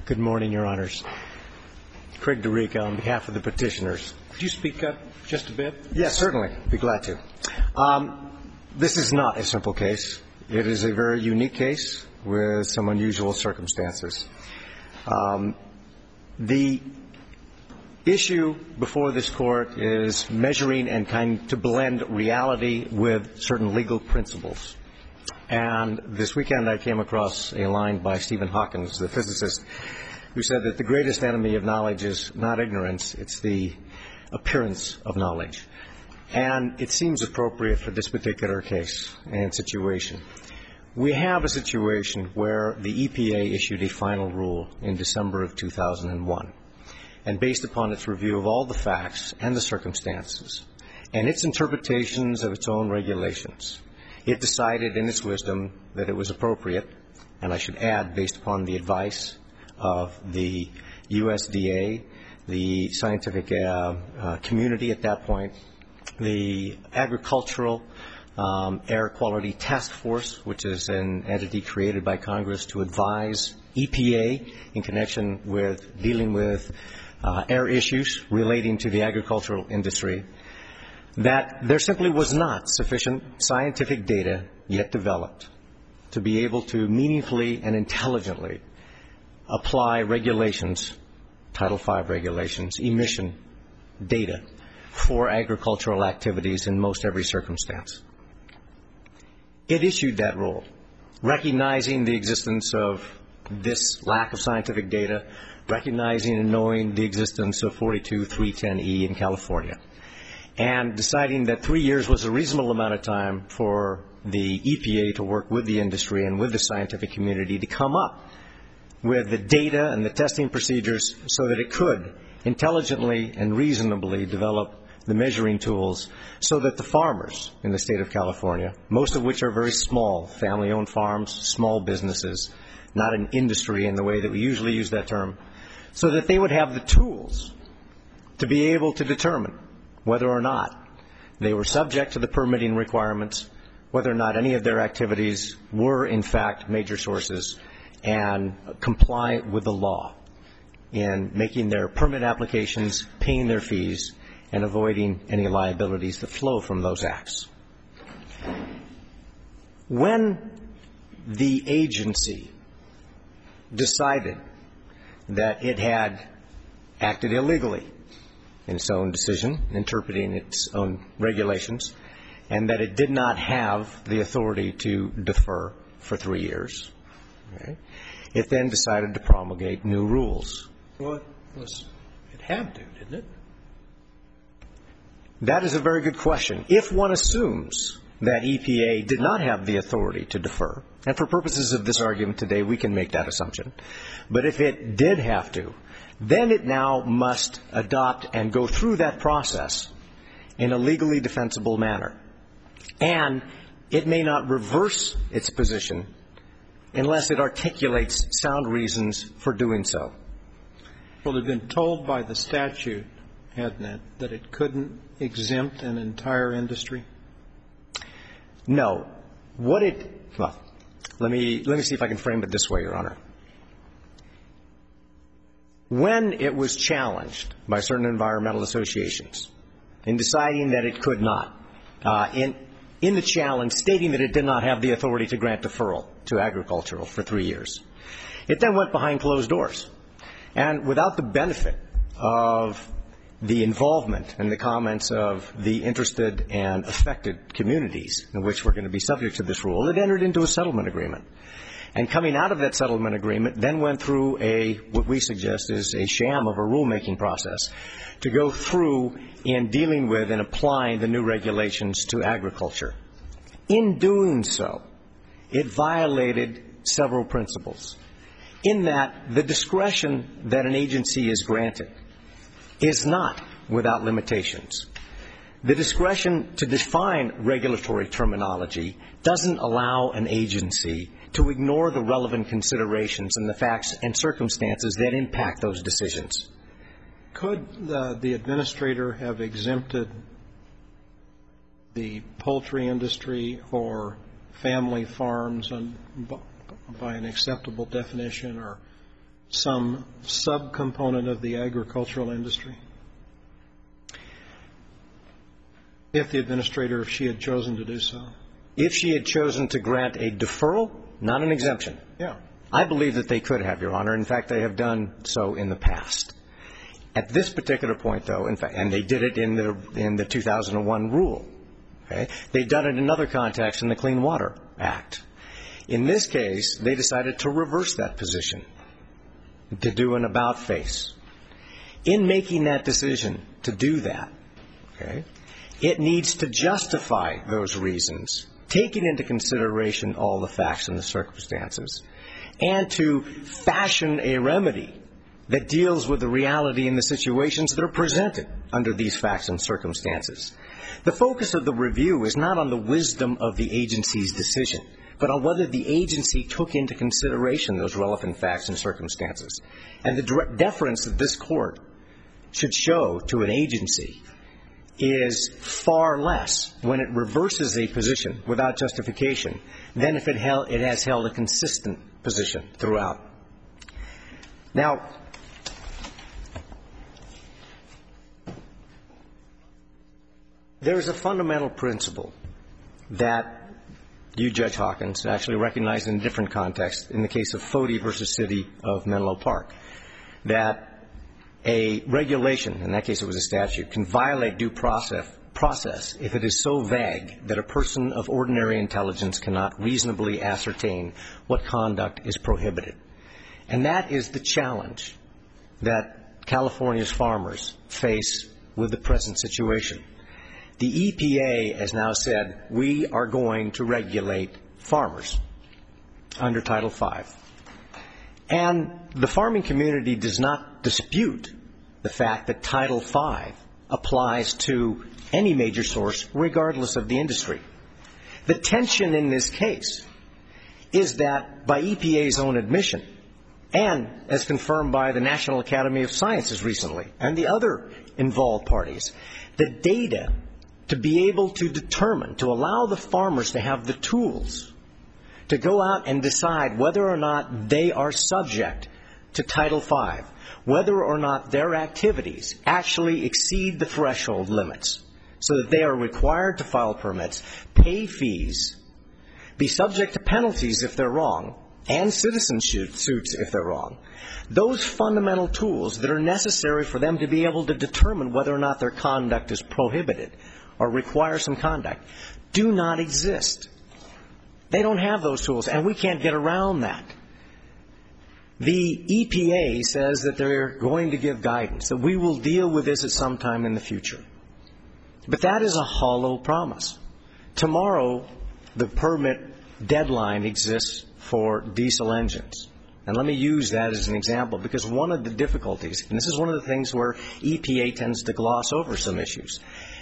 Good morning, Your Honors. Craig DeRica on behalf of the petitioners. Could you speak up just a bit? Yes, certainly. Be glad to. This is not a simple case. It is a very unique case with some unusual circumstances. The issue before this Court is measuring and kind to blend reality with certain legal principles. And this weekend I came across a line by Stephen Hawkins, the physicist, who said that the greatest enemy of knowledge is not ignorance, it's the appearance of knowledge. And it seems appropriate for this particular case and situation. We have a situation where the EPA issued a final rule in December of 2001. And based upon its review of all the facts and the circumstances and its interpretations of its own regulations, it decided in its wisdom that it was appropriate, and I should add, based upon the advice of the USDA, the scientific community at that point, the Agricultural Air Quality Task Force, which is an entity created by Congress to advise EPA in connection with dealing with air issues relating to the agricultural industry, that there simply was not sufficient scientific data yet developed to be able to meaningfully and intelligently apply regulations, Title V regulations, emission data for agricultural activities in most every circumstance. It issued that rule, recognizing the existence of this lack of scientific data, recognizing and knowing the existence of 42310E in California, and deciding that 3 years was a reasonable amount of time for the EPA to work with the industry and with the scientific community to come up with the data and the testing procedures so that it could intelligently and reasonably develop the measuring tools so that the farmers in the state of California, most of which are very small, family-owned farms, small businesses, not an industry in the way that we usually use that term, so that they would have the tools to be able to determine whether or not they were subject to the permitting requirements, whether or not any of their activities were in fact major sources, and comply with the law in making their permit applications, paying their fees, and avoiding any liabilities that flow from those acts. When the agency decided that it had acted illegally in its own decision, interpreting its own regulations, and that it did not have the authority to defer for 3 years, okay, it then decided to promulgate new rules. Well, it had to, didn't it? That is a very good question. If one assumes that EPA did not have the authority to defer, and for purposes of this argument today, we can make that assumption, but if it did have to, then it now must adopt and go through that process in a legally defensible manner. And it may not reverse its position unless it articulates sound reasons for doing so. Well, it had been told by the statute, hadn't it, that it couldn't exempt an entire industry? No. Well, let me see if I can frame it this way, Your Honor. When it was challenged by certain environmental associations in deciding that it could not, in the challenge stating that it did not have the authority to grant deferral to agricultural for 3 years, it then went behind closed doors. And without the benefit of the involvement and the comments of the interested and affected communities in which were going to be subject to this rule, it entered into a settlement agreement. And coming out of that settlement agreement, then went through what we suggest is a sham of a rulemaking process to go through in dealing with and applying the new regulations to agriculture. In doing so, it violated several principles, in that the discretion that an agency is granted is not without limitations. The discretion to define regulatory terminology doesn't allow an agency to ignore the relevant considerations and the facts and circumstances that impact those decisions. Could the administrator have exempted the poultry industry or family farms by an acceptable definition, or some subcomponent of the agricultural industry? If the administrator, if she had chosen to do so. If she had chosen to grant a deferral, not an exemption. Yeah. I believe that they could have, Your Honor. In fact, they have done so in the past. At this particular point, though, in fact, and they did it in the 2001 rule. Okay? They've done it in another context in the Clean Water Act. In this case, they decided to reverse that position, to do an about-face. In making that decision to do that, okay, it needs to justify those reasons, taking into consideration all the facts and the circumstances, and to fashion a remedy that deals with the reality and the situations that are presented under these facts and circumstances. The focus of the review is not on the wisdom of the agency's decision, but on whether the agency took into consideration those relevant facts and circumstances. And the deference that this Court should show to an agency is far less when it reverses a position without justification than if it has held a consistent position throughout. Now, there is a fundamental principle that you, Judge Hawkins, actually recognized in a different context in the case of Foti versus City of Menlo Park, that a regulation, in that case it was a statute, can violate due process if it is so vague that a person of ordinary intelligence cannot reasonably ascertain what conduct is prohibited. And that is the challenge that California's farmers face with the present situation. The EPA has now said we are going to regulate farmers under Title V. And the farming community does not dispute the fact that Title V applies to any major source regardless of the industry. The tension in this case is that by EPA's own admission, and as confirmed by the National Academy of Sciences recently and the other involved parties, the data to be able to determine, to allow the farmers to have the tools to go out and decide whether or not they are subject to Title V, whether or not their activities actually exceed the threshold limits so that they are required to file permits, pay fees, be subject to penalties if they're wrong, and citizenship suits if they're wrong. Those fundamental tools that are necessary for them to be able to determine whether or not their conduct is prohibited or require some conduct do not exist. They don't have those tools, and we can't get around that. The EPA says that they're going to give guidance, that we will deal with this at some time in the future. But that is a hollow promise. Tomorrow, the permit deadline exists for diesel engines. And let me use that as an example, because one of the difficulties, and this is one of the things where EPA tends to gloss over some issues,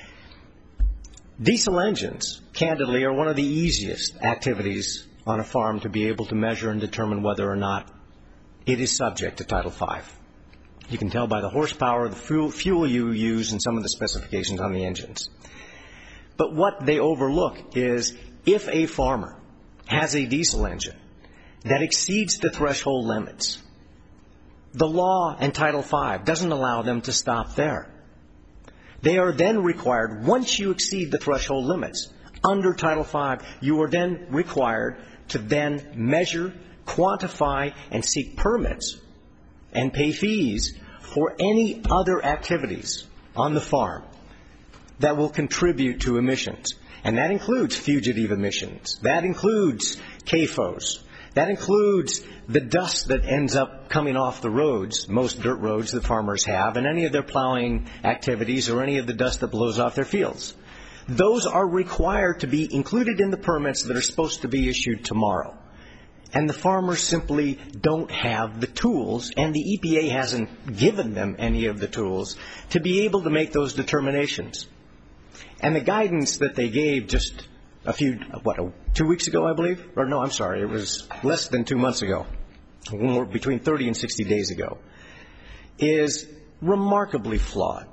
diesel engines, candidly, are one of the easiest activities on a farm to be able to measure and determine whether or not it is subject to Title V. You can tell by the horsepower, the fuel you use, and some of the specifications on the engines. But what they overlook is if a farmer has a diesel engine that exceeds the threshold limits, the law and Title V doesn't allow them to stop there. They are then required, once you exceed the threshold limits, under Title V, you are then required to then measure, quantify, and seek permits and pay fees for any other activities on the farm that will contribute to emissions. And that includes fugitive emissions. That includes CAFOs. That includes the dust that ends up coming off the roads, most dirt roads that farmers have, and any of their plowing activities or any of the dust that blows off their fields. Those are required to be included in the permits that are supposed to be issued tomorrow. And the farmers simply don't have the tools, and the EPA hasn't given them any of the tools to be able to make those determinations. And the guidance that they gave just 2 weeks ago, I believe? Or no, I'm sorry, it was less than 2 months ago, between 30 and 60 days ago, is remarkably flawed.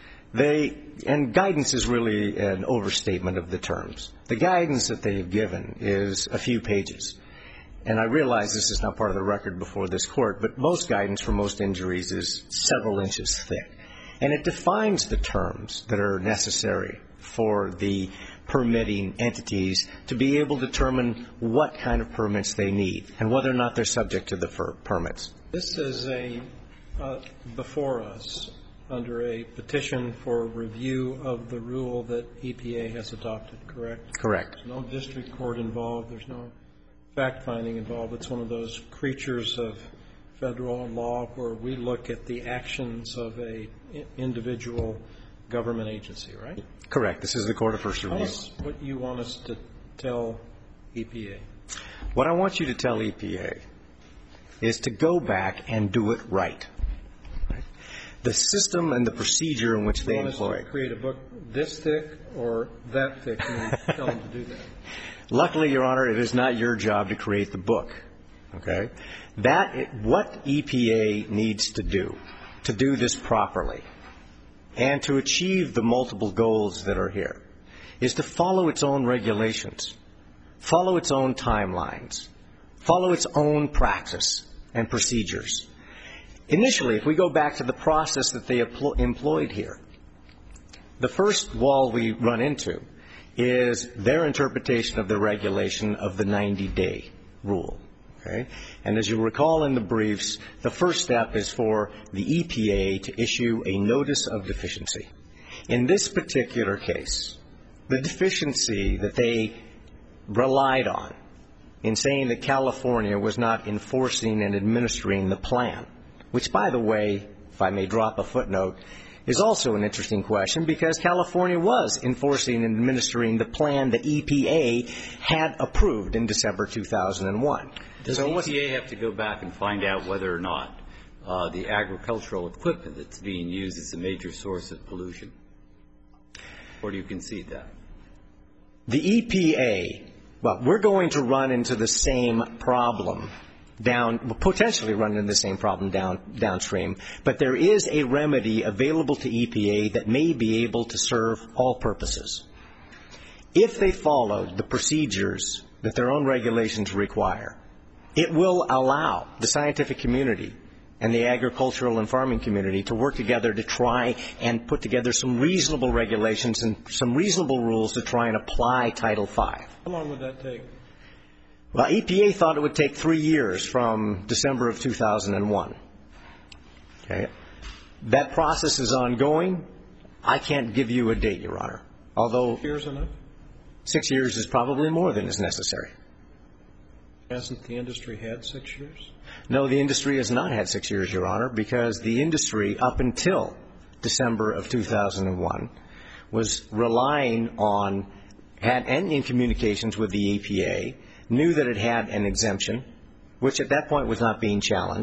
And guidance is really an overstatement of the terms. The guidance that they have given is a few pages. and I realize this is not part of the record before this Court, but most guidance for most injuries is several inches thick. And it defines the terms that are necessary for the permitting entities to be able to determine what kind of permits they need and whether or not they're subject to the permits. This is before us under a petition for review of the rule that EPA has adopted, correct? Correct. There's no district court involved. There's no fact-finding involved. It's one of those creatures of federal law where we look at the actions of a individual government agency, right? Correct. This is the Court of First Review. Tell us what you want us to tell EPA. What I want you to tell EPA is to go back and do it right. The system and the procedure in which they employ. You want us to create a book this thick or that thick and tell them to do that? Luckily, Your Honor, it is not your job to create the book. Okay? What EPA needs to do this properly and to achieve the multiple goals that are here is to follow its own regulations, follow its own timelines, follow its own practice and procedures. Initially, if we go back to the process that they employed here, the first wall we run into is their interpretation of the regulation of the 90-day rule. Okay? And as you recall in the briefs, the first step is for the EPA to issue a notice of deficiency. In this particular case, the deficiency that they relied on in saying that California was not enforcing and administering the plan, which, by the way, if I may drop a footnote, is also an interesting question because California was enforcing and administering the plan that EPA had approved in December 2001. Does the EPA have to go back and find out whether or not the agricultural equipment that's being used is a major source of pollution? Or do you concede that? The EPA, well, we're going to run into the same problem potentially run into the same problem downstream, but there is a remedy available to EPA that may be able to serve all purposes. If they followed the procedures that their own regulations require, it will allow the scientific community and the agricultural and farming community to work together to try and put together some reasonable regulations and some reasonable rules to try and apply Title V. How long would that take? Well, EPA thought it would take 3 years from December of 2001. Okay. That process is ongoing. I can't give you a date, Your Honor. Although 6 years enough? 6 years is probably more than is necessary. Hasn't the industry had 6 years? No, the industry has not had 6 years, Your Honor, because the industry up until December of 2001 was relying on and in communications with the EPA, knew that it had an exemption, which at that point was not being challenged.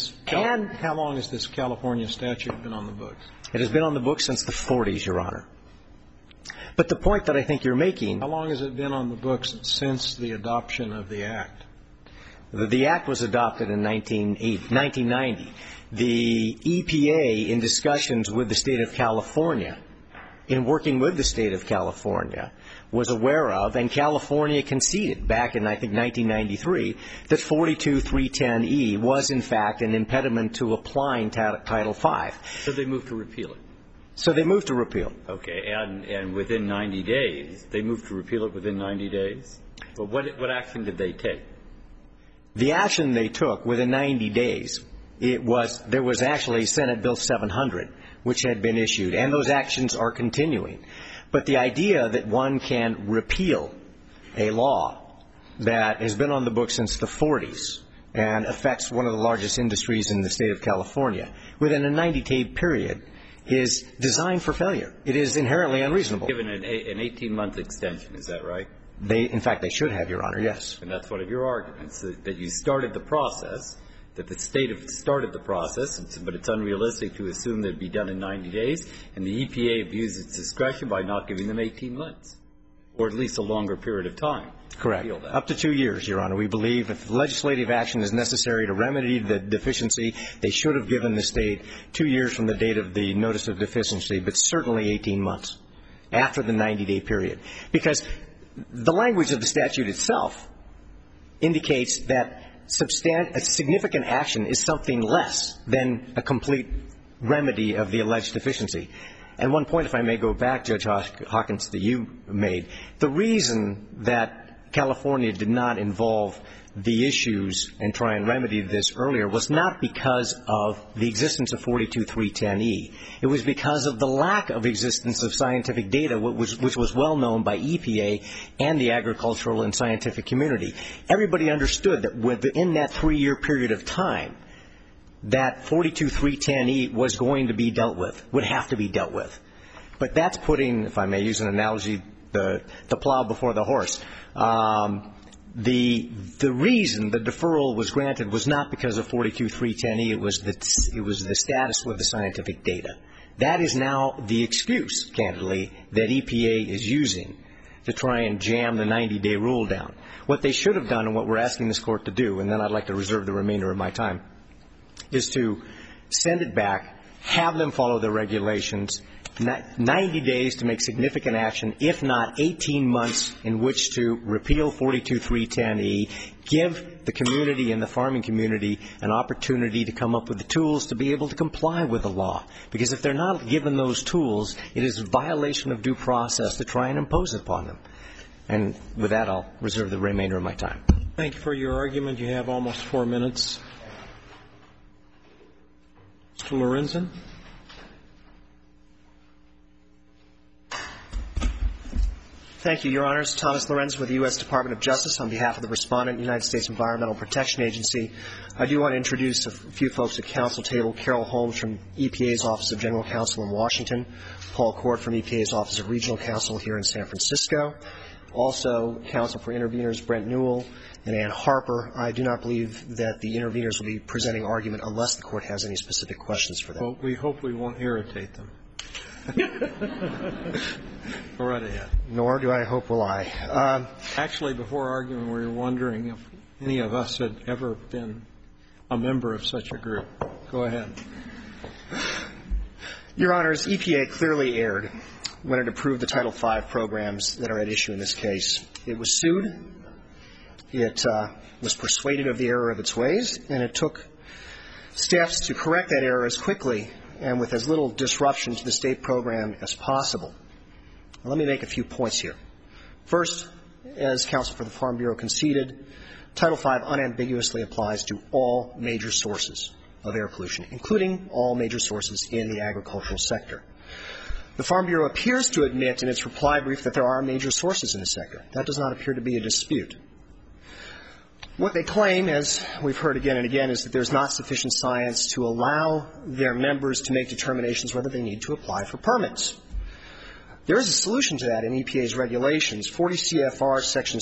How long has this California statute been on the books? It has been on the books since the 40s, Your Honor. But the point that I think you're making... How long has it been on the books since the adoption of the Act? The Act was adopted in 1990. The EPA, in discussions with the State of California, in working with the State of California, was aware of, and California conceded back in, I think, 1993, that 42310E was, in fact, an impediment to applying Title V. So they moved to repeal it? So they moved to repeal it. Okay. And within 90 days, they moved to repeal it within 90 days? But what action did they take? The action they took within 90 days, there was actually Senate Bill 700, which had been issued, and those actions are continuing. But the idea that one can repeal a law that has been on the books since the 40s and affects one of the largest industries in the State of California within a 90-day period is designed for failure. It is inherently unreasonable. Given an 18-month extension, is that right? In fact, they should have, Your Honor, yes. And that's one of your arguments, that you started the process, that the State started the process, but it's unrealistic to assume that it would be done in 90 days, and the EPA abused its discretion by not giving them 18 months, or at least a longer period of time. Correct. Up to 2 years, Your Honor. We believe if legislative action is necessary to remedy the deficiency, they should have given the State 2 years from the date of the notice of deficiency, but certainly 18 months after the 90-day period. Because the language of the statute itself indicates that a significant action is something less than a complete remedy of the alleged deficiency. And one point, if I may go back, Judge Hawkins, that you made, the reason that California did not involve the issues and try and remedy this earlier was not because of the existence of 42310E. It was because of the lack of existence of scientific data, which was well known by EPA and the agricultural and scientific community. Everybody understood that within that 3-year period of time, that 42310E was going to be dealt with, would have to be dealt with. But that's putting, if I may use an analogy, the plow before the horse. The reason the deferral was granted was not because of 42310E. It was the status with the scientific data. That is now the excuse, candidly, that EPA is using to try and jam the 90-day rule down. What they should have done, and what we're asking this Court to do, and then I'd like to reserve the remainder of my time, is to send it back, have them follow the regulations, 90 days to make significant action, if not 18 months in which to repeal 42310E, give the community and the farming community an opportunity to come up with the tools to be able to comply with the law. Because if they're not given those tools, it is a violation of due process to try and impose it upon them. And with that, I'll reserve the remainder of my time. Thank you for your argument. You have almost 4 minutes. Mr. Lorenzen. Thank you, Your Honors. Thomas Lorenzen with the U.S. Department of Justice on behalf of the Respondent, United States Environmental Protection Agency. I do want to introduce a few folks at council table. Carol Holmes from EPA's Office of General Counsel in Washington. Paul Court from EPA's Office of Regional Counsel here in San Francisco. Also, counsel for interveners Brent Newell and Ann Harper. I do not believe that the interveners will be presenting argument unless the Court has any specific questions for them. Well, we hope we won't irritate them. Go right ahead. Nor do I hope will I. Actually, before arguing, we were wondering if any of us had ever been a member of such a group. Go ahead. Your Honors, EPA clearly erred when it approved the Title V programs that are at issue in this case. It was sued, it was persuaded of the error of its ways, and it took steps to correct that error as quickly and with as little disruption to the state program as possible. Now, let me make a few points here. First, as counsel for the Farm Bureau conceded, Title V unambiguously applies to all major sources of air pollution, including all major sources in the agricultural sector. The Farm Bureau appears to admit in its reply brief that there are major sources in the sector. That does not appear to be a dispute. What they claim, as we've heard again and again, is that there's not sufficient science to allow their members to make determinations whether they need to apply for permits. There is a solution to that in EPA's regulations. 40 CFR Section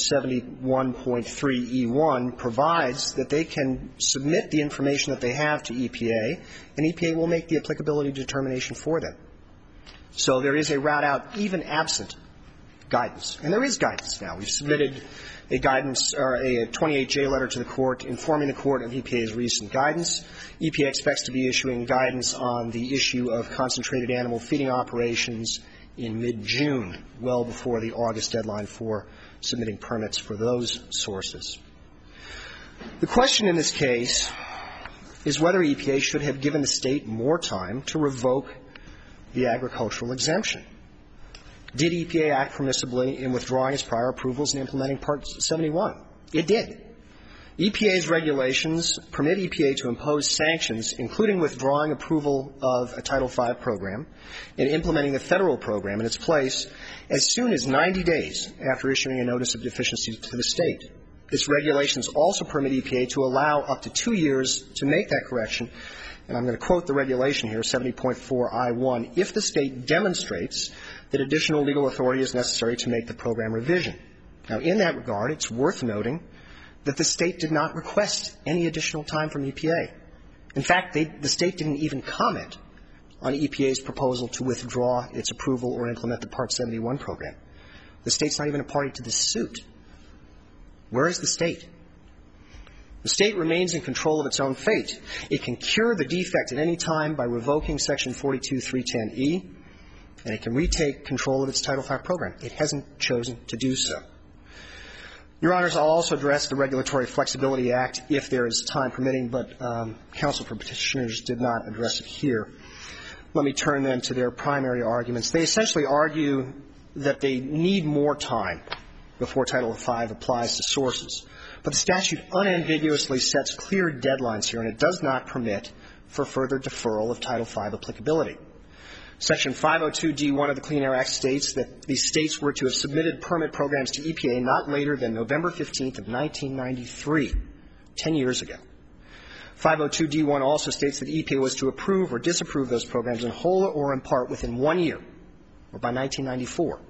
71.3E1 provides that they can submit the information that they have to EPA, and EPA will make the applicability determination for them. So there is a route out, even absent guidance. And there is guidance now. We've submitted a guidance or a 28J letter to the Court informing the Court of EPA's recent guidance. EPA expects to be issuing guidance on the issue of concentrated animal feeding operations in mid-June, well before the August deadline for submitting permits for those sources. The question in this case is whether EPA should have given the state more time to revoke the agricultural exemption. Did EPA act permissibly in withdrawing its prior approvals and implementing Part 71? It did. EPA's regulations permit EPA to impose sanctions, including withdrawing approval of a Title V program and implementing the federal program in its place as soon as 90 days after issuing a notice of deficiency to the state. Its regulations also permit EPA to allow up to 2 years to make that correction. And I'm going to quote the regulation here, 70.4I1, if the state demonstrates that additional legal authority is necessary to make the program revision. Now, in that regard, it's worth noting that the state did not request any additional time from EPA. In fact, the state didn't even comment on EPA's proposal to withdraw its approval or implement the Part 71 program. The state's not even a party to this suit. Where is the state? The state remains in control of its own fate. It can cure the defect at any time by revoking Section 42310E, and it can retake control of its Title V program. It hasn't chosen to do so. Your Honors, I'll also address the Regulatory Flexibility Act if there is time permitting, but counsel for petitioners did not address it here. Let me turn then to their primary arguments. They essentially argue that they need more time before Title V applies to sources. But the statute unambiguously sets clear deadlines here, and it does not permit for further deferral of Title V applicability. Section 502D1 of the Clean Air Act states that the states were to have submitted permit programs to EPA not later than November 15th of 1993, 10 years ago. 502D1 also states that EPA was to approve or disapprove those programs in whole or in part within 1 year, or by 1994.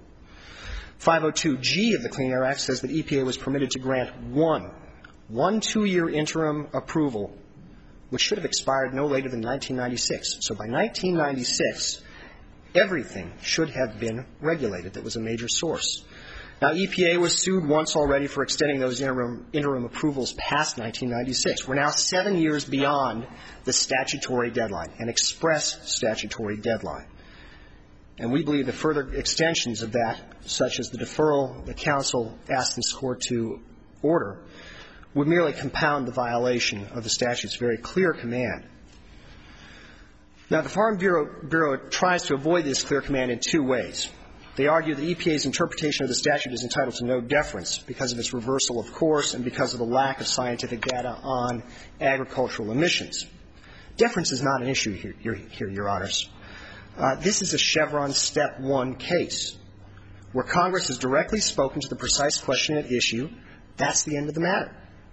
502G of the Clean Air Act says that EPA was permitted to grant one 2-year interim approval, which should have expired no later than 1996. So by 1996, everything should have been regulated that was a major source. Now, EPA was sued once already for extending those interim approvals past 1996. We're now 7 years beyond the statutory deadline, an express statutory deadline. And we believe that further extensions of that, such as the deferral the counsel asked this Court to order, would merely compound the violation of the statute's very clear command. Now, the Farm Bureau tries to avoid this clear command in two ways. They argue that EPA's interpretation of the statute is entitled to no deference because of its reversal of course and because of the lack of scientific data on agricultural emissions. Deference is not an issue here, Your Honors. This is a Chevron Step 1 case where Congress has directly spoken to the precise question at issue. That's the end of the matter.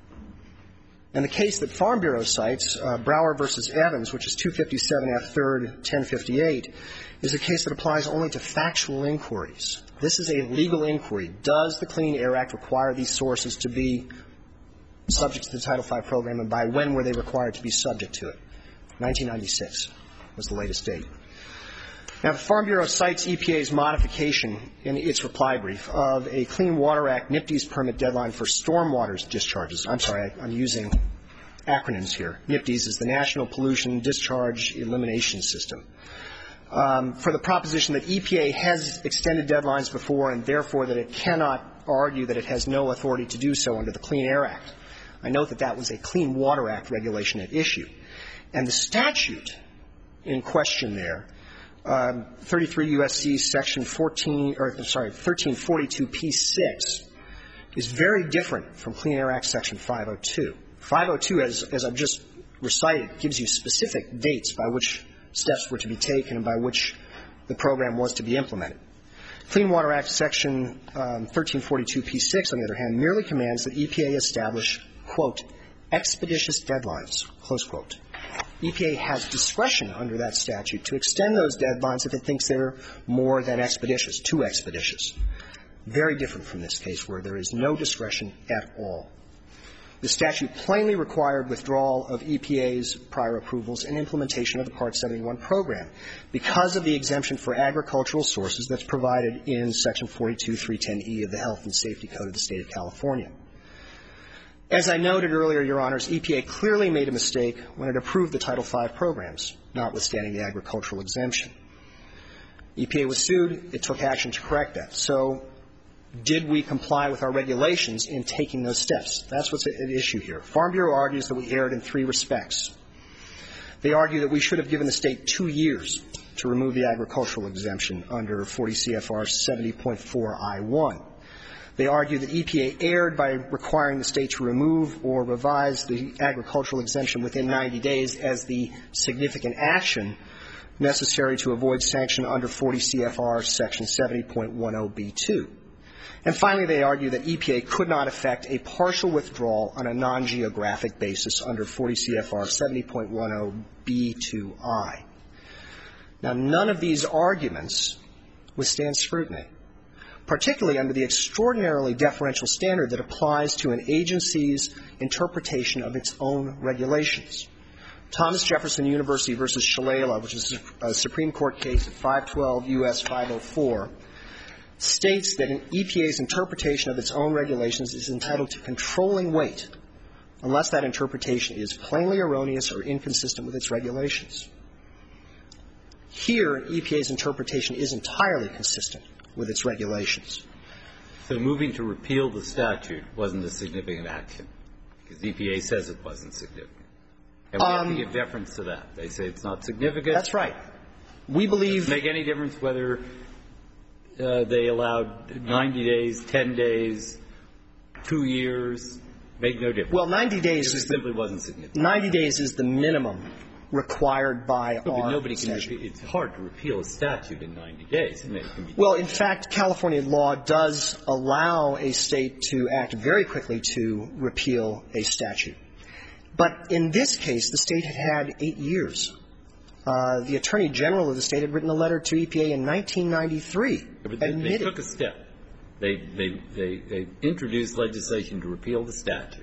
And the case that Farm Bureau cites, Brower v. Evans, which is 257 F. 3rd, 1058, is a case that applies only to factual inquiries. This is a legal inquiry. Does the Clean Air Act require these sources to be subject to the Title V program, and by when were they required to be subject to it? 1996 was the latest date. Now, the Farm Bureau cites EPA's modification in its reply brief of a Clean Water Act NPDES permit deadline for stormwater discharges. I'm sorry, I'm using acronyms here. NPDES is the National Pollution Discharge Elimination System. For the proposition that EPA has extended deadlines before and therefore that it cannot argue that it has no authority to do so under the Clean Air Act. I note that that was a Clean Water Act regulation at issue. And the statute in question there, 33 U.S.C. Section 1342P6, is very different from Clean Air Act Section 502. 502, as I've just recited, gives you specific dates by which steps were to be taken and by which the program was to be implemented. Clean Water Act Section 1342P6, on the other hand, merely commands that EPA establish, quote, expeditious deadlines, close quote. EPA has discretion under that statute to extend those deadlines if it thinks they're more than expeditious, too expeditious. Very different from this case where there is no discretion at all. The statute plainly required withdrawal of EPA's prior approvals and implementation of the Part 71 program because of the exemption for agricultural sources that's provided in Section 42310E of the Health and Safety Code of the State of California. As I noted earlier, Your Honors, EPA clearly made a mistake when it approved the Title V programs, notwithstanding the agricultural exemption. EPA was sued. It took action to correct that. So did we comply with our regulations in taking those steps? That's what's at issue here. Farm Bureau argues that we erred in three respects. They argue that we should have given the state 2 years to remove the agricultural exemption under 40 CFR 70.4I1. They argue that EPA erred by requiring the state to remove or revise the agricultural exemption within 90 days as the significant action necessary to avoid sanction under 40 CFR section 70.10B2. And finally, they argue that EPA could not effect a partial withdrawal on a non-geographic basis under 40 CFR 70.10B2I. Now, none of these arguments withstand scrutiny, particularly under the extraordinarily deferential standard that applies to an agency's interpretation of its own regulations. Thomas Jefferson University versus Shalala, which is a Supreme Court case at 512 U.S. 504, states that an EPA's interpretation of its own regulations is entitled to controlling weight unless that interpretation is plainly erroneous or inconsistent with its regulations. Here, EPA's interpretation is entirely consistent with its regulations. So moving to repeal the statute wasn't a significant action, because EPA says it wasn't significant. And we have to give deference to that. They say it's not significant. That's right. We believe... Does it make any difference whether they allowed 90 days, 10 days, 2 years? Make no difference. Well, 90 days it simply wasn't significant. 90 days is the minimum required by our statute. It's hard to repeal a statute in 90 days. Well, in fact, California law does allow a state to act very quickly to repeal a statute. But in this case, the state had 8 years. The Attorney General of the state had written a letter to EPA in 1993. But they took a step. They introduced legislation to repeal the statute.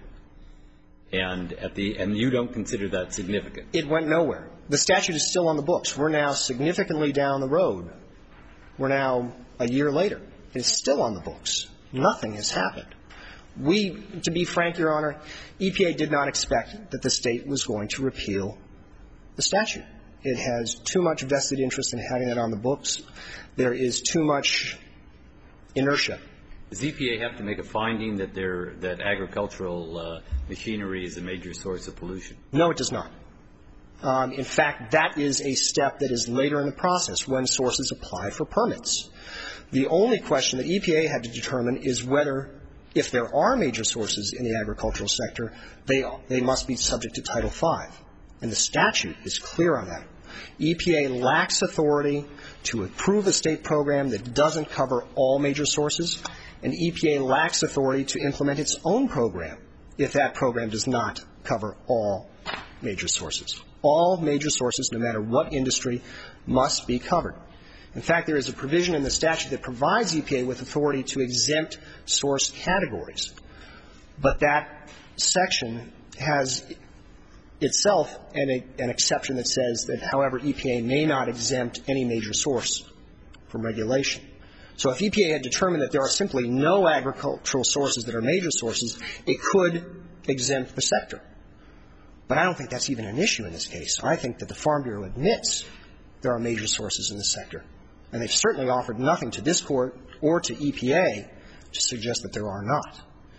And you don't consider that significant. It went nowhere. The statute is still on the books. We're now significantly down the road. We're now a year later. It's still on the books. Nothing has happened. To be frank, Your Honor, EPA did not expect that the state was going to repeal the statute. It has too much vested interest in having it on the books. There is too much inertia. Does EPA have to make a finding that agricultural machinery is a major source of pollution? No, it does not. In fact, that is a step that is later in the process when sources apply for permits. The only question that EPA had to determine is whether, if there are major sources in the agricultural sector, they must be subject to Title V. And the statute is clear on that. EPA lacks authority to approve a state program that doesn't cover all major sources, and EPA lacks authority to implement its own program if that program does not cover all major sources. All major sources, no matter what industry, must be covered. In fact, there is a provision in the statute that provides EPA with authority to exempt source categories. But that section has itself an exception that says that, however, EPA may not exempt any major source from regulation. So if EPA had determined that there are simply no agricultural sources that are major sources, it could exempt the sector. But I don't think that's even an issue in this case. I think that the Farm Bureau admits there are major sources in the sector. And they've certainly offered nothing to this Court or to EPA to suggest that there are not.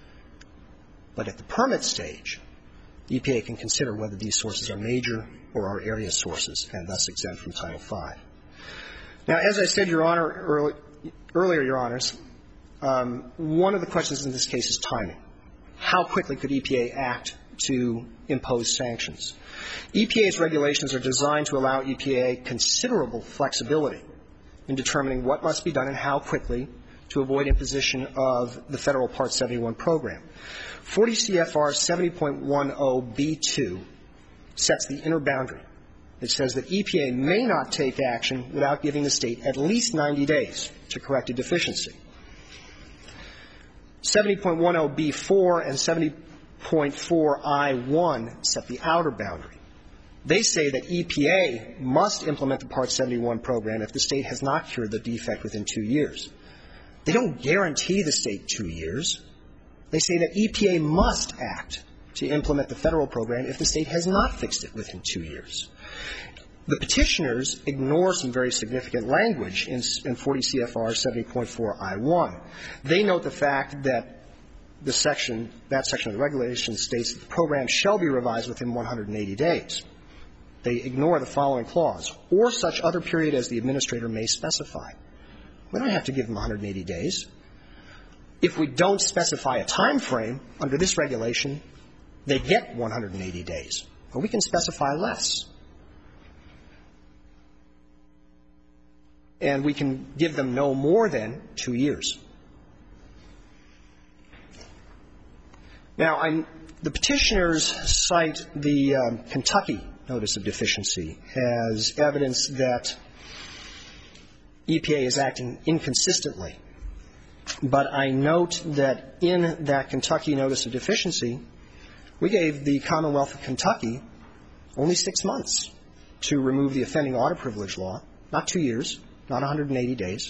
But at the permit stage, EPA can consider whether these sources are major or are area sources and thus exempt from Title V. Now, as I said, Your Honor, earlier, Your Honors, one of the questions in this case is timing. How quickly could EPA act to impose sanctions? EPA's regulations are designed to allow EPA considerable flexibility in determining what must be done and how quickly to avoid imposition of the federal Part 71 program. 40 CFR 70.10b2 sets the inner boundary. It says that EPA may not take action without giving the state at least 90 days to correct a deficiency. 70.10b4 and 70.4I1 set the outer boundary. They say that EPA must implement the Part 71 program if the state has not cured the defect within 2 years. They don't guarantee the state 2 years. They say that EPA must act to implement the federal program if the state has not fixed it within 2 years. The petitioners ignore some very significant language in 40 CFR 70.4I1. They note the fact that that section of the regulation states that the program shall be revised within 180 days. They ignore the following clause, or such other period as the administrator may specify. We don't have to give them 180 days. If we don't specify a time frame under this regulation, they get 180 days. Or we can specify less. And we can give them no more than 2 years. Now, the petitioners cite the Kentucky Notice of Deficiency as evidence that EPA is acting inconsistently. But I note that in that Kentucky Notice of Deficiency, we gave the Commonwealth of Kentucky only 6 months to remove the offending audit privilege law, not 2 years, not 180 days,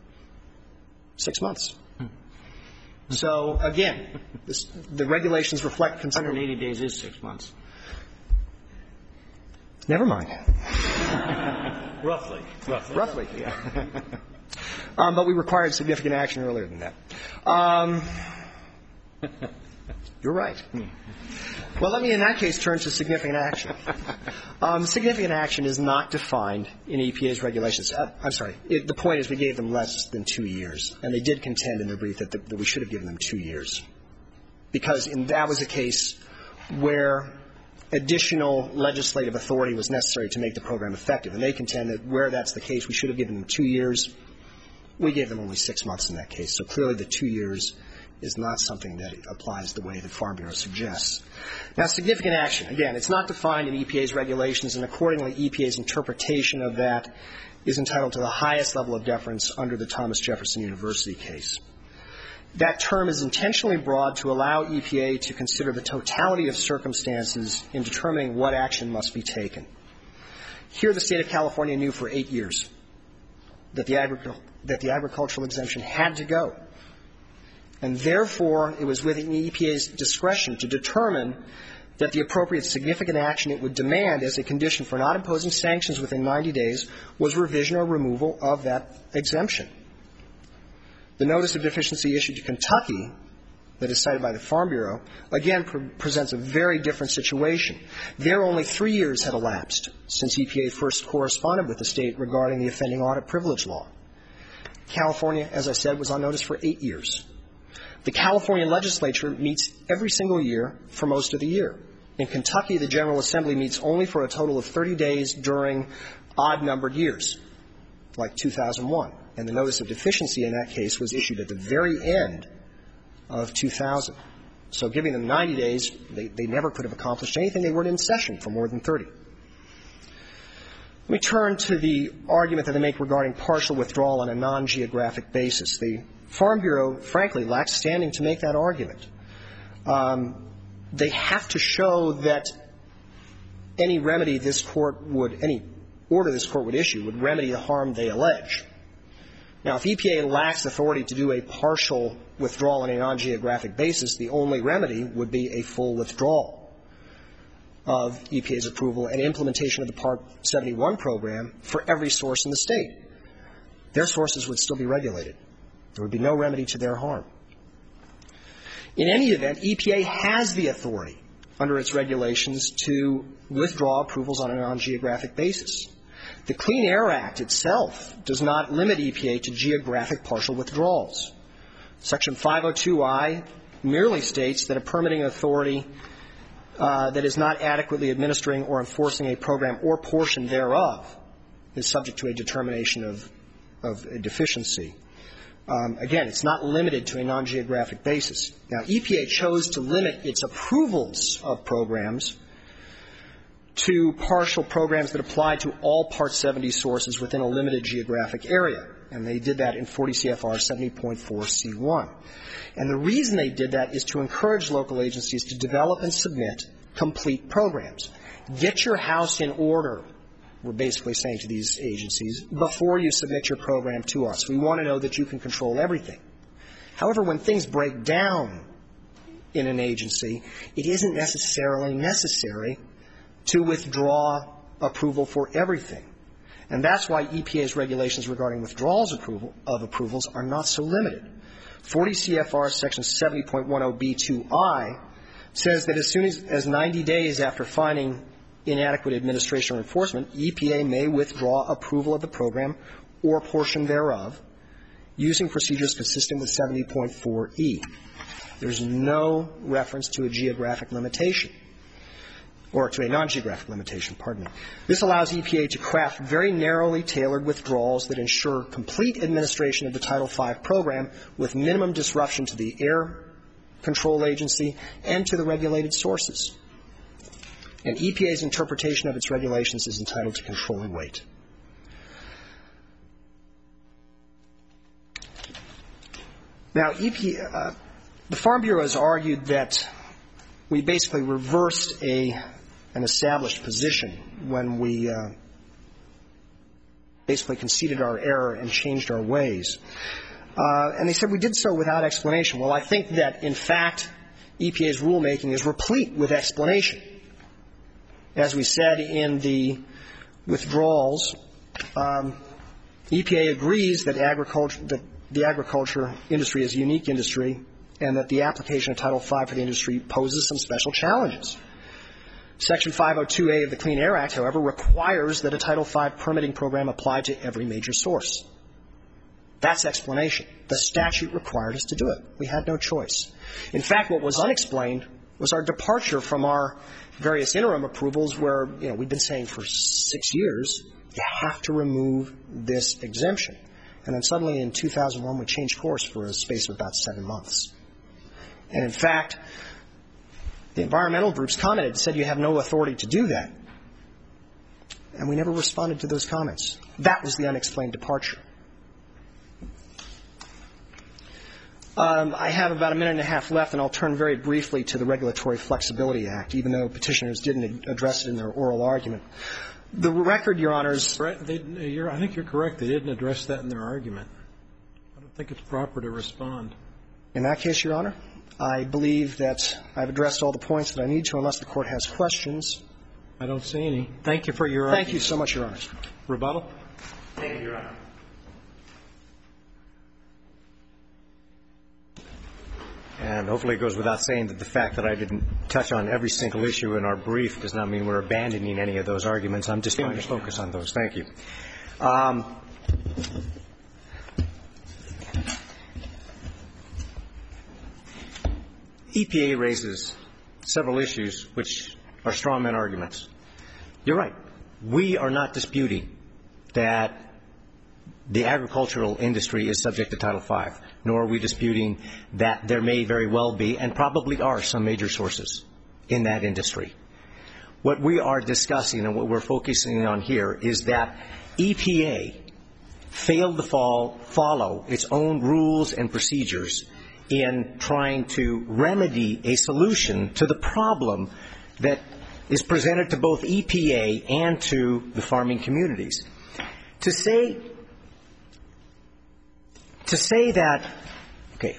6 months. So, again, the regulations reflect 180 days is 6 months. Never mind. Roughly. Yeah. But we required significant action earlier than that. You're right. Well, let me in that case turn to significant action. Significant action is not defined in EPA's regulations. I'm sorry. The point is we gave them less than 2 years, and they did contend in their brief that we should have given them 2 years, because that was a case where additional legislative authority was necessary to make the program effective, and they contend that where that's the case, we should have given them 2 years. We gave them only 6 months in that case, so clearly the 2 years is not something that applies the way the Farm Bureau suggests. Now, significant action. Again, it's not defined in EPA's regulations, and accordingly, EPA's interpretation of that is entitled to the highest level of deference under the Thomas Jefferson University case. That term is intentionally broad to allow EPA to consider the totality of circumstances in determining what action must be taken. Here, the state of California knew for 8 years that the agricultural exemption had to go. And therefore, it was within EPA's discretion to determine that the appropriate significant action it would demand as a condition for not imposing sanctions within 90 days was revision or removal of that exemption. The notice of deficiency issued to Kentucky that is cited by the Farm Bureau, again, presents a very different situation. There, only 3 years had elapsed since EPA first corresponded with the state regarding the offending audit privilege law. California, as I said, was on notice for 8 years. The California legislature meets every single year for most of the year. In Kentucky, the General Assembly meets only for a total of 30 days during odd-numbered years, like 2001. And the notice of deficiency in that case was issued at the very end of 2000. So giving them 90 days, they never could have accomplished anything. They weren't in session for more than 30. Let me turn to the argument that they make regarding partial withdrawal on a non-geographic basis. The Farm Bureau, frankly, lacks standing to make that argument. They have to show that any remedy this Court would, any order this Court would issue would remedy the harm they allege. Now, if EPA lacks authority to do a partial withdrawal on a non-geographic basis, the only remedy would be a full withdrawal of EPA's approval and implementation of the Part 71 program for every source in the state. Their sources would still be regulated. There would be no remedy to their harm. In any event, EPA has the authority under its regulations to withdraw approvals on a non-geographic basis. The Clean Air Act itself does not limit EPA to geographic partial withdrawals. Section 502I merely states that a permitting authority that is not adequately administering or enforcing a program or portion thereof is subject to a determination of a deficiency. Again, it's not limited to a non-geographic basis. Now, EPA chose to limit its approvals of programs to partial programs that apply to all Part 70 sources within a limited geographic area. And they did that in 40 CFR 70.4C1. And the reason they did that is to encourage local agencies to develop and submit complete programs. Get your house in order, we're basically saying to these agencies, before you submit your program to us. We want to know that you can control everything. However, when things break down in an agency, it isn't necessarily necessary to withdraw approval for everything. And that's why EPA's regulations regarding withdrawals of approvals are not so limited. 40 CFR section 70.10B2I says that as soon as 90 days after finding inadequate administration or enforcement, EPA may withdraw approval of the program or portion thereof using procedures consistent with 70.4E. There's no reference to a geographic limitation, or to a non-geographic limitation, pardon me. This allows EPA to craft very narrowly tailored withdrawals that ensure complete administration of the Title V program with minimum disruption to the air control agency and to the regulated sources. And EPA's interpretation of its regulations is entitled to controlling weight. Now, the Farm Bureau has argued that we basically reversed an established position when we basically conceded our error and changed our ways. And they said we did so without explanation. Well, I think that, in fact, EPA's rulemaking is replete with explanation. As we said in the withdrawals, EPA agrees that the agriculture industry is a unique industry and that the application of Title V for the industry poses some special challenges. Section 502A of the Clean Air Act, however, requires that a Title V permitting program apply to every major source. That's explanation. The statute required us to do it. We had no choice. In fact, what was unexplained was our departure from our various interim approvals where, we've been saying for 6 years, you have to remove this exemption. And then suddenly in 2001, we changed course for a space of about 7 months. And in fact, the environmental groups commented and said you have no authority to do that. And we never responded to those comments. That was the unexplained departure. I have about a minute and a half left, and I'll turn very briefly to the Regulatory Flexibility Act, even though petitioners didn't address it in their oral argument. The record, Your Honors. I think you're correct. They didn't address that in their argument. I don't think it's proper to respond. In that case, Your Honor, I believe that I've addressed all the points that I need to, unless the Court has questions. I don't see any. Thank you for your argument. Thank you so much, Your Honors. Rebuttal? Thank you, Your Honor. And hopefully it goes without saying that the fact that I didn't touch on every single issue in our brief does not mean we're abandoning any of those arguments. I'm just trying to focus on those. Thank you. EPA raises several issues which are strawman arguments. You're right. We are not disputing that the agricultural industry is subject to Title V, nor are we disputing that there may very well be and probably are some major sources in that industry. What we are discussing and what we're focusing on here is that EPA failed to follow its own rules and procedures in trying to remedy a solution to the problem that is presented to both EPA and to the farming communities. To say that, okay,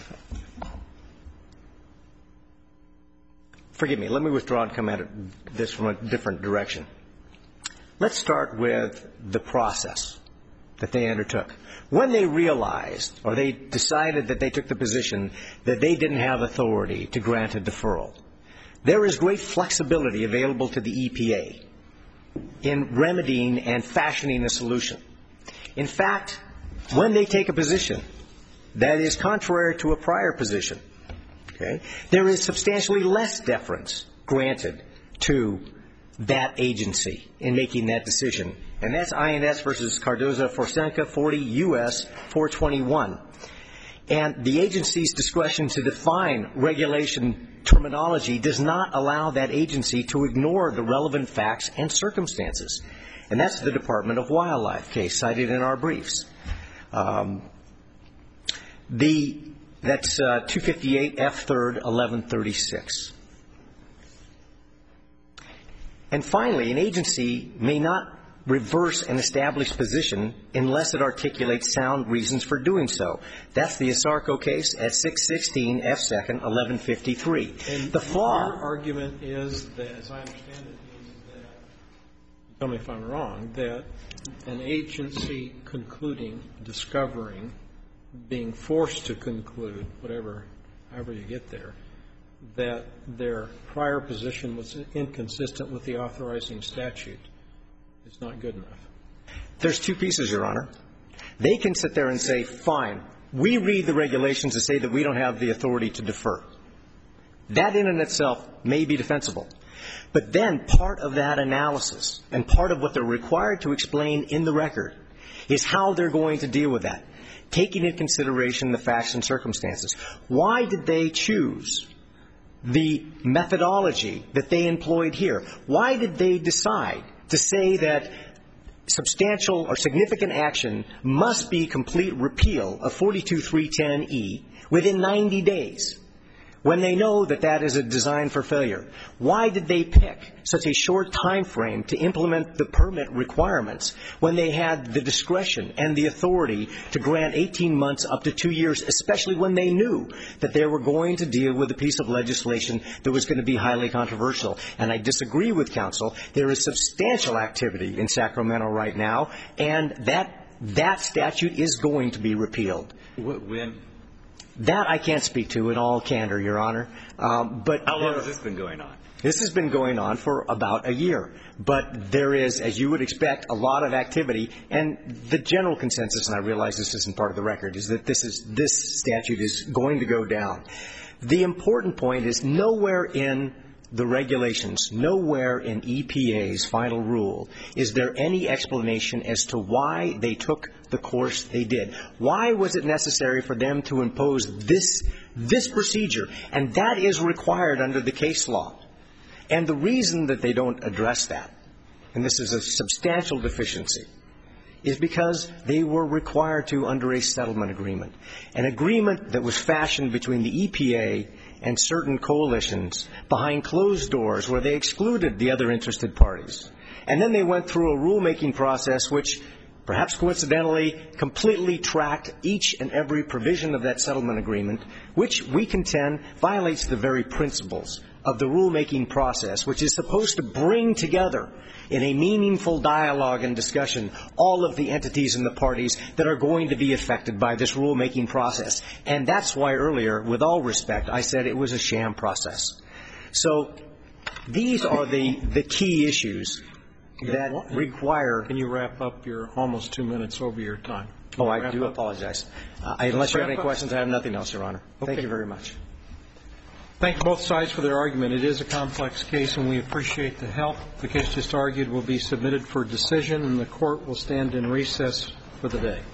forgive me, let me withdraw and come at this from a different direction. Let's start with the process that they undertook. When they realized or they decided that they took the position that they didn't have authority to grant a deferral, there is great flexibility available to the EPA in remedying and fashioning a solution. In fact, when they take a position that is contrary to a prior position, okay, there is substantially less deference granted to that agency in making that decision. And that's INS versus Cardozo-Forsenca 40 U.S. 421. And the agency's discretion to define regulation terminology does not allow that agency to ignore the relevant facts and circumstances. And that's the Department of Wildlife case cited in our briefs. That's 258 F. 3rd 1136. And finally, an agency may not reverse an established position unless it articulates sound reasons for doing so. That's the Asarco case at 616 F. 2nd 1153. And the flaw. Your argument is that, as I understand it, is that, tell me if I'm wrong, that an agency concluding, discovering, being forced to conclude, however you get there, that their prior position was inconsistent with the authorizing statute is not good enough. There's two pieces, Your Honor. They can sit there and say, fine, we read the regulations to say that we don't have the authority to defer. That in and itself may be defensible. But then part of that analysis and part of what they're required to explain in the record is how they're going to deal with that, taking into consideration the facts and circumstances. Why did they choose the methodology that they employed here? Why did they decide to say that substantial or significant action must be complete repeal of 42310E within 90 days when they know that that is a design for failure? Why did they pick such a short time frame to implement the permit requirements when they had the discretion and the authority to grant 18 months up to 2 years, especially when they knew that they were going to deal with a piece of legislation that was going to be highly controversial? And I disagree with counsel. There is substantial activity in Sacramento right now, and that that statute is going to be repealed. When? That I can't speak to in all candor, Your Honor. But How long has this been going on? This has been going on for about a year. But there is, as you would expect, a lot of activity. And the general consensus, and I realize this isn't part of the record, is that this statute is going to go down. The important point is nowhere in the regulations, nowhere in EPA's final rule is there any explanation as to why they took the course they did. Why was it necessary for them to impose this procedure? And that is required under the case law. And the reason that they don't address that, and this is a substantial deficiency, is because they were required to under a settlement agreement, an agreement that was fashioned between the EPA and certain coalitions behind closed doors where they excluded the other interested parties. And then they went through a rulemaking process which, perhaps coincidentally, completely tracked each and every provision of that settlement agreement, which we contend violates the very principles of the rulemaking process, which is supposed to bring together in a meaningful dialogue and discussion all of the entities and the parties that are going to be affected by this rulemaking process. And that's why earlier, with all respect, I said it was a sham process. So these are the key issues that require... Can you wrap up? You're almost 2 minutes over your time. Oh, I do apologize. Unless you have any questions, I have nothing else, Your Honor. Okay. Thank you very much. Thank both sides for their argument. It is a complex case, and we appreciate the help. The case just argued will be submitted for decision, and the Court will stand in recess for the day.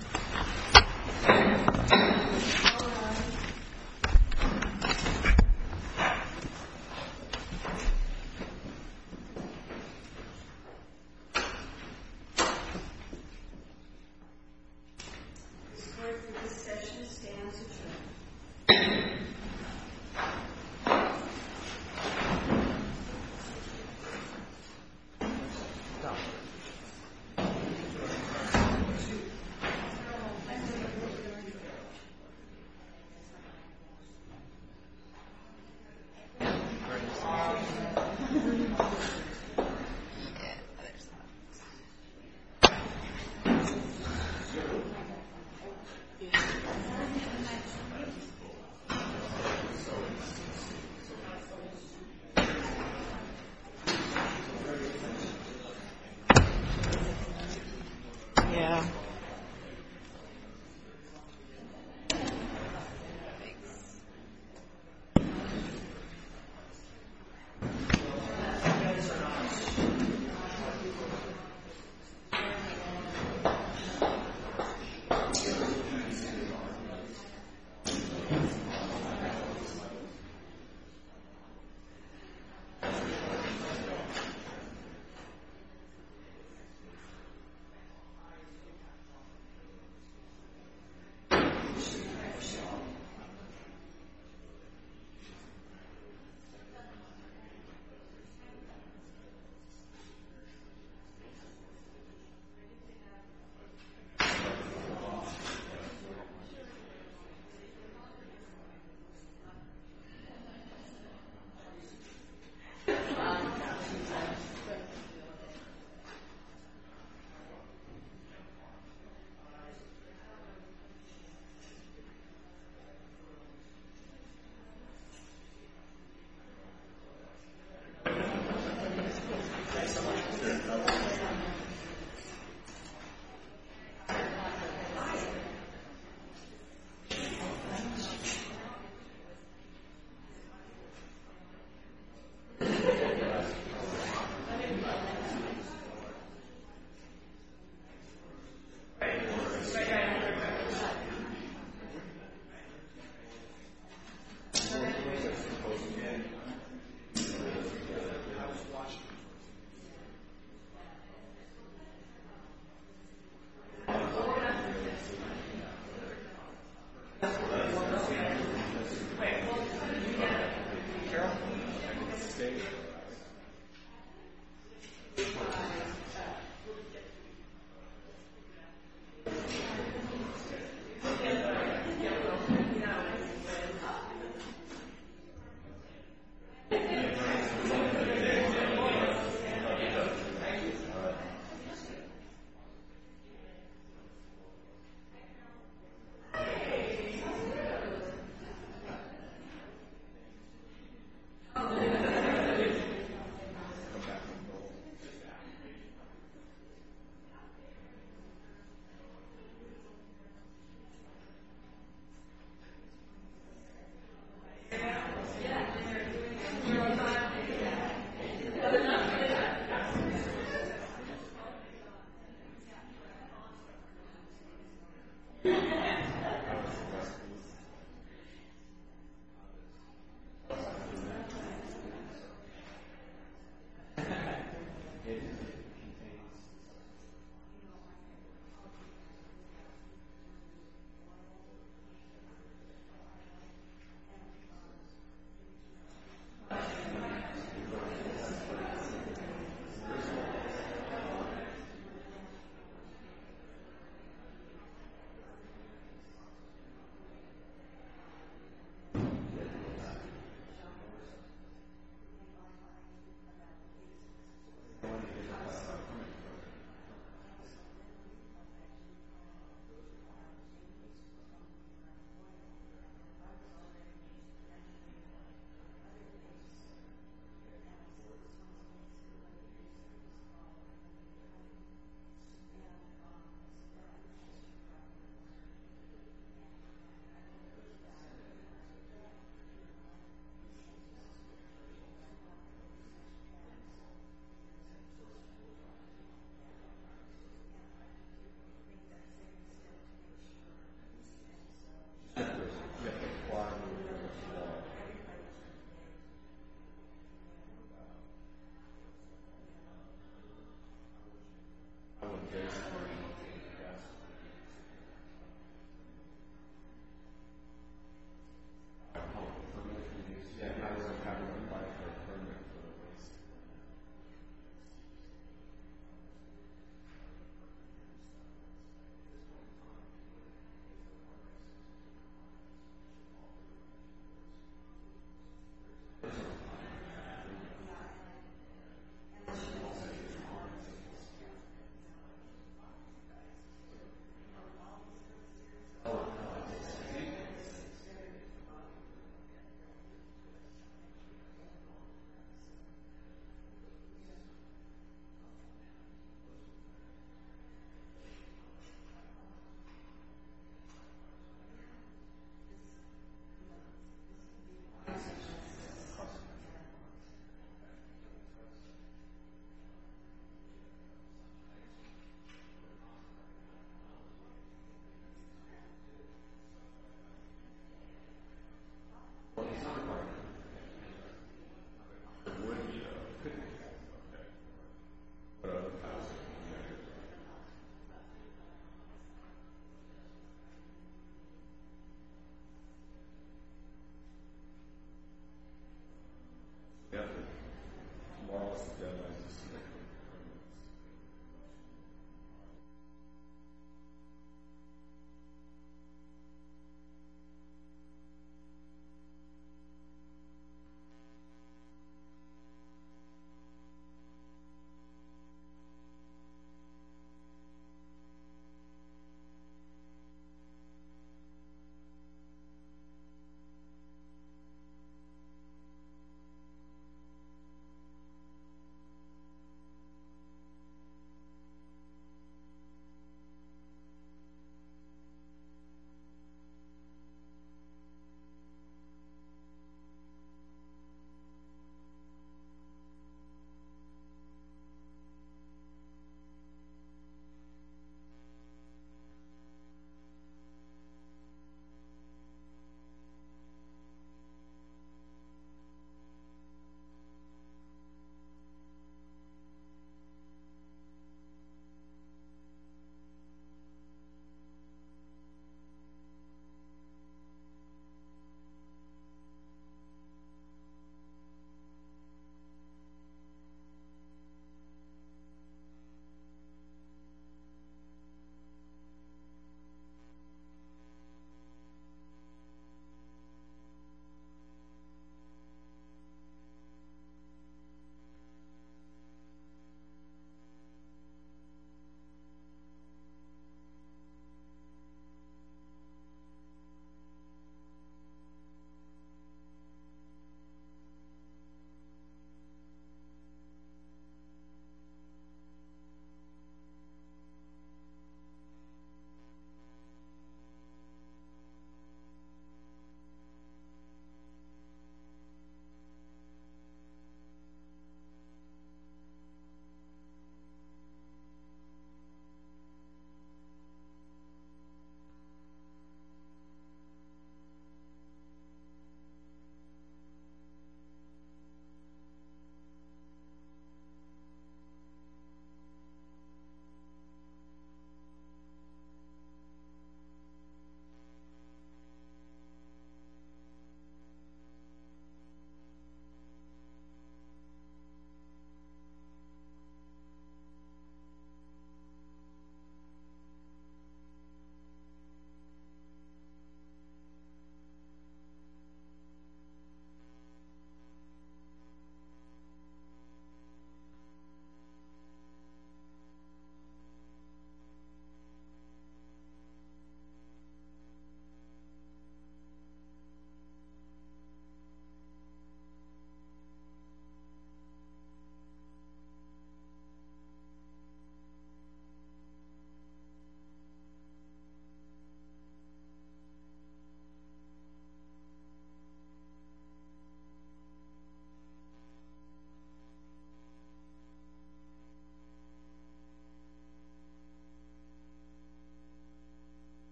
case.